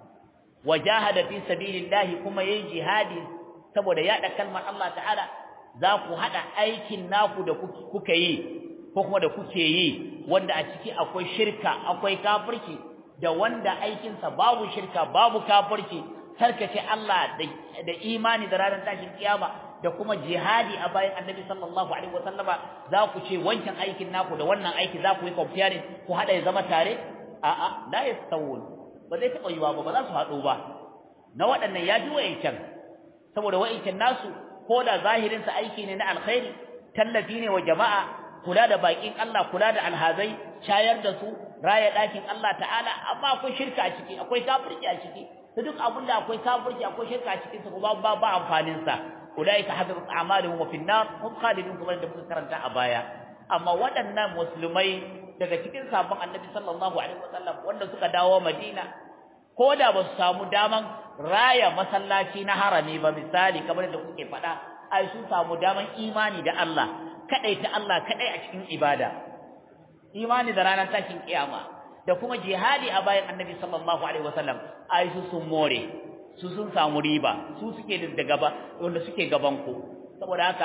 wajahada fi sabilillahi kuma yayi jihadi saboda yada kalmar Allah ta'ala, za ku hada aikin naku da kuka yi ko kuma da kuke yi wanda a ciki akwai shirka akwai kafirci da wanda aikin sa babu shirka babu kafirci, sarkace Allah da, da imani da ranar tashin kiyama da kuma jihadi a bayan Annabi sallallahu alaihi wasallama, za ku ce wancan aikin naku da wannan aiki za ku yi comparing ku hada ya zama tare? A'a, la yastawun, ba zai taɓa yiwa ba, ba za su haɗu ba. Na waɗannan ya ji wa'incan, saboda wa'incan nasu ko da zahirinsa aiki ne na alkhairi, tallafi ne wa jama'a, kula da baƙin Allah, kula da alhazai, shayar da su, raya ɗakin Allah ta'ala, amma akwai shirka a ciki, akwai kafirci a ciki. To duk abin da akwai kafirci, akwai shirka a cikinsa kuma ba ba amfaninsa. Ulaika habitat a'maluhum wa fin nar hum khalidun, kamar da muka karanta a baya. Amma waɗannan musulmai daga cikin sabon Annabi sallallahu alaihi wasallam wanda suka dawo Madina, ko da ba su samu daman raya masallaci na harami ba, misali kamar da kuke faɗa, ai sun samu daman imani da Allah, kadai ta Allah kadai a cikin ibada, imani da ranar tashin kiyama da kuma jihadi a bayan Annabi sallallahu alaihi wasallam, ai su sun more, su sun samu riba, su suke da gaba wanda suke gaban ku. Saboda haka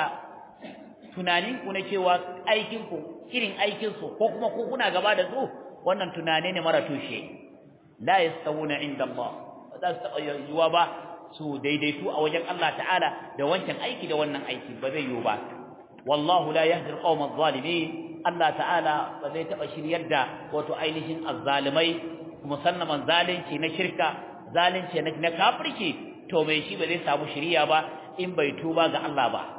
tunanin ku na cewa aikin ku irin aikin su ko kuma ku kuna gaba da su, wannan tunane ne mara tushe. La yastawuna inda Allah, za su taɓa yiwuwa ba su daidaitu a wajen Allah ta'ala da wancan aiki da wannan aiki, ba zai yiwu ba. Wallahu la yahdi al-qawma adh-dhalimin, Allah ta'ala ba zai taɓa shiryar da wato ainihin azzalimai, musamman zalunci na shirka, zalunci na kafirci, to mai shi ba zai samu shiriya ba in bai tuba ga Allah ba.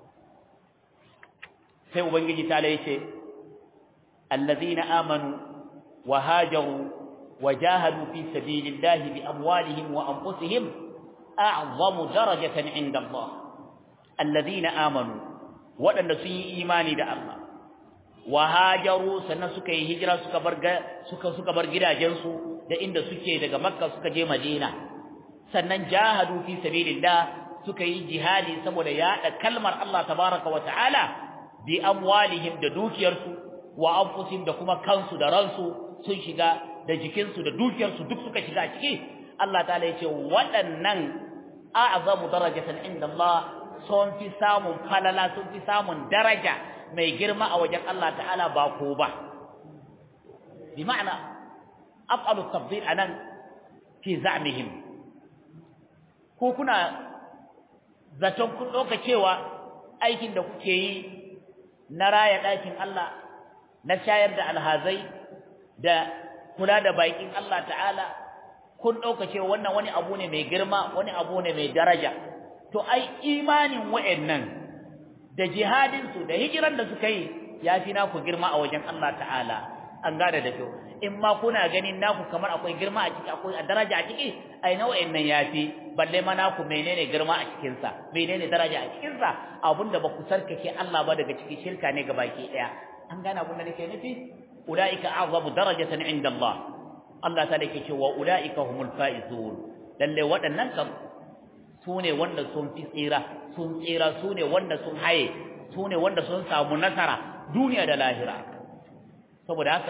Sai ubangiji ta ce allazina amanu wa hajaru وجاهدوا في سبيل الله بأموالهم وأنفسهم أعظم درجة عند الله. الذين آمنوا وأن سي إيماني دا الله وهاجروا سنة سكي هجرة سكا سكا برجرا جنسو دا إند سكي دا مكة سكا جي مدينة سنة جاهدوا في سبيل الله سكي جهادي سبو دا كلمة الله تبارك وتعالى بأموالهم دا دوكيرسو وأنفسهم دا كما كنسو دا رنسو سنشيغا da jikinsu da dukiyarsu duk suka shiga ciki. Allah ta'ala ya ce waɗannan a'zamu darajatan inda Allah, sun fi samun falala, sun fi samun daraja mai girma a wajen Allah ta'ala ba ko ba. Bi ma'ana af'alu tafdil anan fi za'mihim, ko kuna zaton kun ɗauka cewa aikin da kuke yi na raya ɗakin Allah, na shayar da alhazai da kula da bakin Allah ta'ala, kun dauka cewa wannan wani abu ne mai girma, wani abu ne mai daraja. To ai imanin wa'annan da jihadin su da hijiran da suka yi yafi naku girma a wajen Allah ta'ala. An gane da kyau. In ma kuna ganin naku kamar akwai girma a ciki, akwai daraja a ciki, ai na wa'annan yafi, balle ma naku menene girma a cikin sa, menene daraja a cikin sa, abinda ba ku sarkake Allah ba daga cikin shirka ne gabaki daya. An gane abin da nake nufi? أولئك أعظم درجة عند الله. الله تعالى يقول وأولئك هم الفائزون. للي ودنا نكم سوني ودنا سون في سيرة سون سيرة سوني ودنا سون حي سوني ودنا سون سامو نصرة دنيا دلاهرة. فبدأك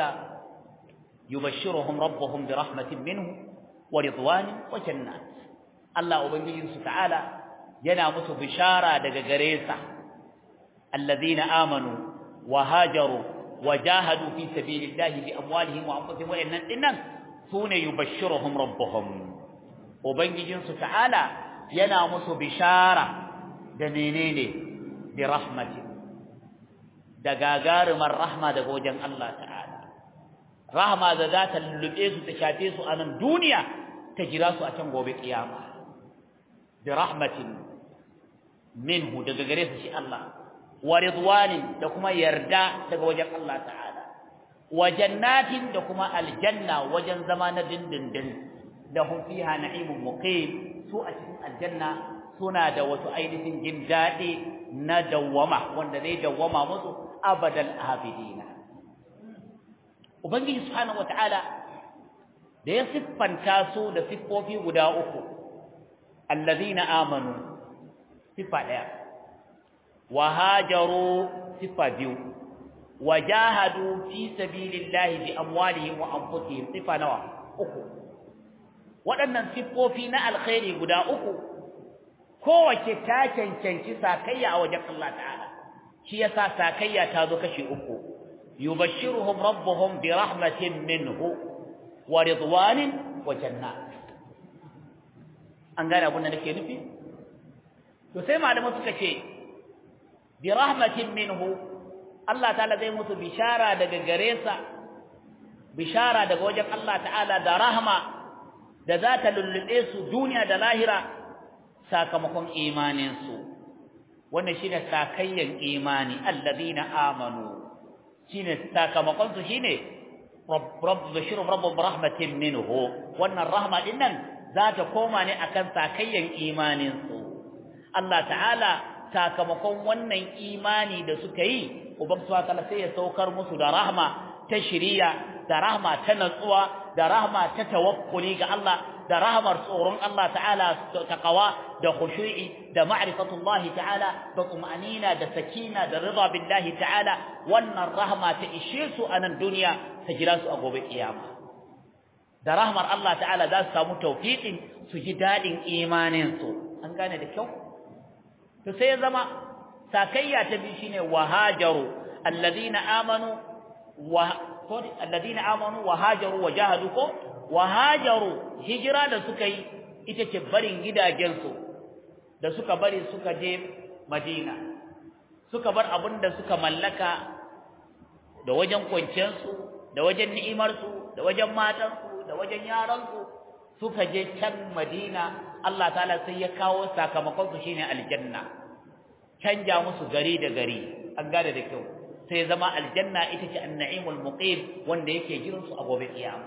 يبشرهم ربهم برحمة منه ورضوان وجنات. الله أبنجي تعالى ينامس بشارة دقا غريسة alladhina amanu wa hajaru wa jahadu fi sabilillahi bi amwalihim wa anfusihim wa innan dinnan sune yubashshiruhum rabbuhum ubangijin su ta'ala yana musu bishara da menene bi rahmati da gagarumar rahma daga wajen Allah ta'ala rahma da za ta lullube su ta shafe su a nan duniya ta jira su a can gobe kiyama bi rahmatin minhu daga gare su shi Allah wa ridwanin da kuma yarda daga wajen Allah ta'ala wa jannatin da kuma aljanna wajen zama na dindindin lahum fiha na'imun muqim su a cikin aljanna suna da wasu ainihin jin daɗi na dawwama wanda zai dawwama musu abadal abidina ubangiji subhanahu wataala da ya siffanta su da siffofi guda uku alladhina amanu siffa daya wa hajaru siffa biyu wa jahadu fi sabilillahi bi amwalihim wa anfusihim siffa nawa uku waɗannan siffofi na alkhairi guda uku kowace ta cancanci sakayya a wajen Allah ta'ala shi yasa sakayya ta zo kashi uku yubashshiruhum rabbuhum bi rahmatin minhu wa ridwanin wa jannat an gane abin da nake nufi to sai malamu suka ce bi rahmatin minhu Allah ta'ala zai musu bishara daga gare sa bishara daga wajen Allah ta'ala da rahma da za ta lullube su duniya da lahira sakamakon imanin su wannan shine sakayyan imani alladhina amanu shine sakamakon su shine rabb bashiru rabb rahmatin minhu wannan rahma din nan za ta koma ne akan sakayyan imanin su Allah ta'ala sakamakon wannan imani da suka yi ubangi subhanahu ta'ala sai ya saukar musu da rahma ta shiriya da rahma ta natsuwa da rahma ta tawakkuli ga Allah da rahmar tsoron Allah ta'ala taqwa da khushu'i da ma'rifatullah ta'ala da tumanina da sakina da rida billahi ta'ala wannan rahma ta ishe su a nan duniya ta jira su a gobe kiyama da rahmar Allah ta'ala za su samu tawfiqin su ji dadin imanin su an gane da kyau to sai ya zama sakayya ta bi shine wahajaru alladhina amanu wa alladhina amanu wa hajaru wa jahadu ko wa hajaru hijira da suka yi ita ce barin gidajensu da suka bari suka je Madina suka bar abin da suka mallaka da wajen kwanciyarsu da wajen ni'imarsu da wajen matansu da wajen yaransu suka je can Madina Allah ta'ala sai ya kawo sakamakon su shine aljanna canja musu gari da gari an gane da kyau sai zama aljanna ita ce an-na'imul muqim wanda yake jiran su a gobe kiyama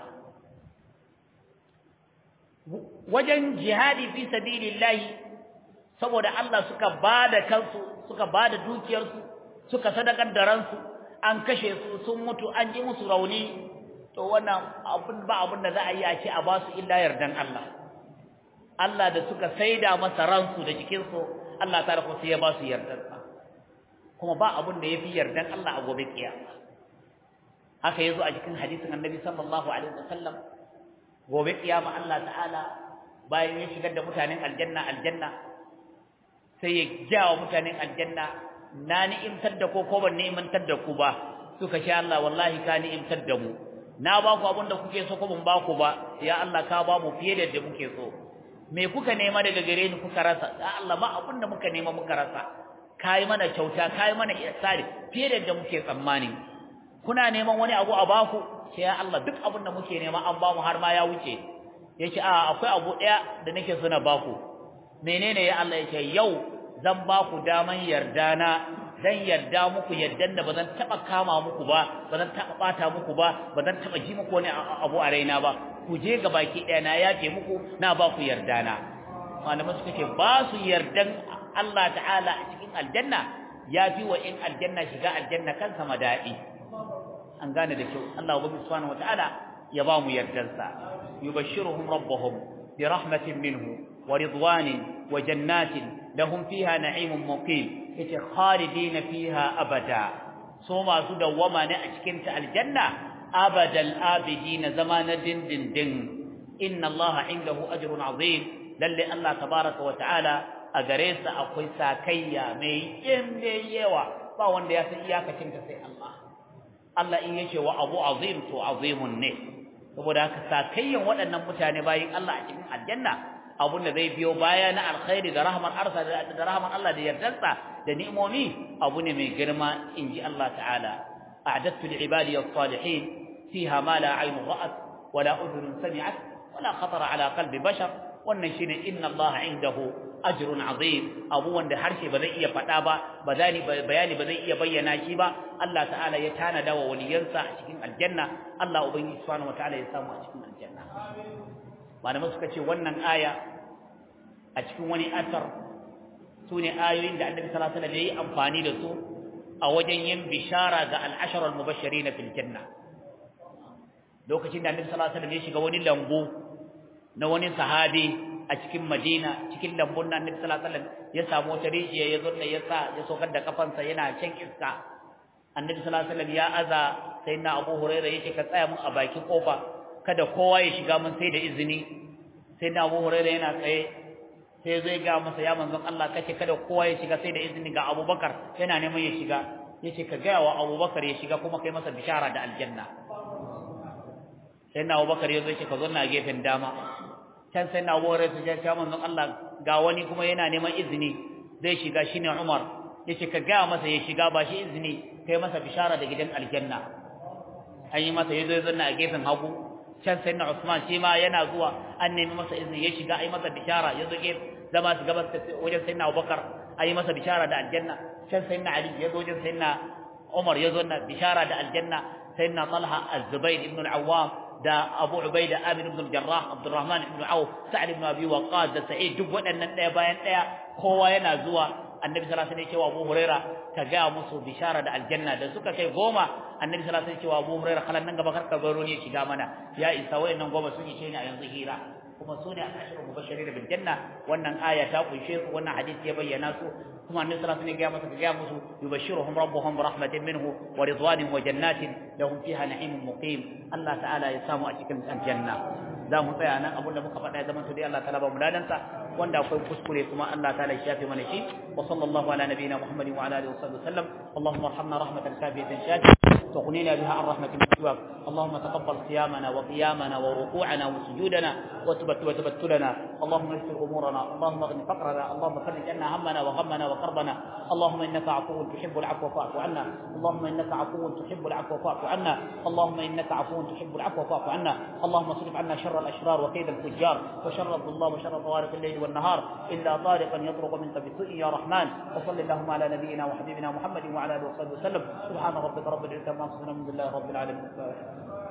wajen jihadi fi sabilillahi saboda Allah suka bada kansu suka bada dukiyarsu suka sadakar da ransu an kashe su sun mutu an ji musu rauni to wannan abun ba abun da za a yi a ce a ba su illa yardan Allah Allah da suka saida masa ransu da jikinsu Allah ta rafa sai ya ba su yardansa kuma ba abun da yafi yardan Allah a gobe kiyama haka yazo a cikin hadisin Annabi sallallahu alaihi wasallam gobe kiyama Allah ta'ala bayan ya shigar da mutanen aljanna aljanna sai ya jawo mutanen aljanna na ni'imtar da ko ko ban ni'imtar da ku ba suka ce Allah wallahi ka ni'imtar da mu na ba ku abin da kuke so ko ban ba ku ba ya Allah ka ba mu fiye da yadda muke so me kuka nema daga gare ni kuka rasa ya Allah ba abin da muka nema muka rasa kai mana kyauta kai mana ihsani fiye da yadda muke tsammani kuna neman wani abu a baku sai ya Allah duk abin da muke nema an ba mu har ma ya wuce yace a akwai abu daya da nake so na baku menene ya Allah yace yau zan baku daman yarda na dan yarda muku yaddan da bazan taba kama muku ba bazan taba bata muku ba bazan taba ji muku wani abu a raina ba ku je ga baki daya na yace muku na baku yarda na malaman suka ce ba su yardan Allah ta'ala a cikin aljanna yafi wa in aljanna shiga aljanna kansa madadi an gane da kyau Allah subhanahu wataala ya ba mu yardansa yubashshiruhum rabbuhum bi rahmatin minhu wa ridwanin wa jannatin lahum fiha na'imun muqim yace khalidina fiha abada so masu dawwama ne a cikin ta aljanna abadal abidin zamana dindindin inna allaha indahu ajrun azim lalle Allah tabaaraka wa ta'ala a gare sa akwai sakayya mai yawa ba wanda ya san iyakacin ta sai Allah Allah in yace wa abu azim to azimun ne saboda haka sakayyan waɗannan mutane bayin Allah a cikin aljanna abun da zai biyo baya na alkhairi da rahman arsa da rahman Allah da yardarsa da ni'imomi abu ne mai girma inji Allah ta'ala a'dattu li'ibadi as-salihin fiha ma la 'aynun ra'at wa la udhunun sami'at wa la khatara 'ala qalbi bashar wannan shine inna Allah 'indahu ajrun 'azim abu wanda harshe ba zai iya fada ba bazani bayani ba zai iya bayyana shi ba Allah ta'ala ya tanada wa waliyansa a cikin aljanna Allah ubangiji subhanahu wa ta'ala ya samu a cikin aljanna malamai suka ce wannan aya a cikin wani asar sune ayoyin da Annabi sallallahu alaihi wasallam yayi amfani da su a wajen yin bishara ga al-ashar al-mubashirin fil janna lokacin da Annabi sallallahu alaihi wasallam ya shiga wani lambu na wani sahabi a cikin Madina cikin lambun nan Annabi sallallahu alaihi wasallam ya samu wata rijiya ya zo ne ya sa ya sokar da kafansa yana cin iska Annabi sallallahu alaihi wasallam ya aza sayyidina Abu Hurairah yake ka tsaya mun a bakin kofa kada kowa ya shiga mun sai da izini sayyidina Abu Hurairah yana tsaye sai zai ga masa ya manzon Allah kace kada kowa ya shiga sai da izini ga Abubakar yana neman ya shiga yace ka ga wa Abubakar ya shiga kuma kai masa bishara da aljanna sayyidina Abubakar ya zo yace ka zo na gefen dama can sai na wore su ya manzon Allah ga wani kuma yana neman izini zai shiga shine Umar yace ka ga masa ya shiga ba shi izini kai masa bishara da gidan aljanna an yi masa yazo yazo na gefen hagu can sai na Usman shi ma yana zuwa an nemi masa izini ya shiga ai masa bishara yazo ge zama su gabas wajen sai na Abubakar ai masa bishara da aljanna can sai na Ali yazo wajen sai na Umar yazo na bishara da aljanna sai na Talha az-Zubayr ibn al-Awwam da Abu Ubaida Amir ibn al-Jarrah Abdurrahman ibn Auf Sa'd ibn Abi Waqqas da Sa'id duk waɗannan ɗaya bayan ɗaya kowa yana zuwa Annabi sallallahu alaihi wasallam ya ce wa Abu Huraira ka ga musu bishara da aljanna da suka kai goma Annabi sallallahu alaihi wasallam ya ce wa Abu Huraira kalan nan gaba karka baro ne shiga mana ya isa wayannan goma sun yi ce ne a yanzu hira kuma su ne al-ashru mubashirin bil janna wannan aya ta kunshe su wannan hadisi ya bayyana su kuma Annabi sallallahu alaihi wasallam ya ga masa ga musu yubashiruhum rabbuhum bi rahmatin minhu wa ridwanin wa jannatin lahum fiha na'imun muqim Allah ta'ala ya samu a cikin aljanna za mu tsaya nan abinda muka faɗa ya zama to dai Allah ta'ala ba mu dadansa wanda akwai kuskure kuma Allah ta'ala ya shafe mana shi wa sallallahu ala nabiyyina Muhammadin wa ala alihi wa sahbihi sallam Allahumma arhamna rahmatan kafiyatan shafiyatan تغنينا بها عن رحمة من سواك اللهم تقبل صيامنا وقيامنا وركوعنا وسجودنا وتبت وتبتلنا اللهم يسر أمورنا اللهم اغن فقرنا اللهم فرج عنا همنا وغمنا وكربنا اللهم إنك عفو تحب العفو فاعف عنا اللهم إنك عفو تحب العفو فاعف عنا اللهم إنك عفو تحب العفو فاعف عنا اللهم اصرف عنا شر الأشرار وكيد الفجار وشر الظلام وشر طوارق الليل والنهار إلا طارقا يطرق منك بسوء يا رحمن وصل اللهم على نبينا وحبيبنا محمد وعلى آله وصحبه وسلم سبحان ربك رب العزة عما يصفون الحمد لله رب العالمين.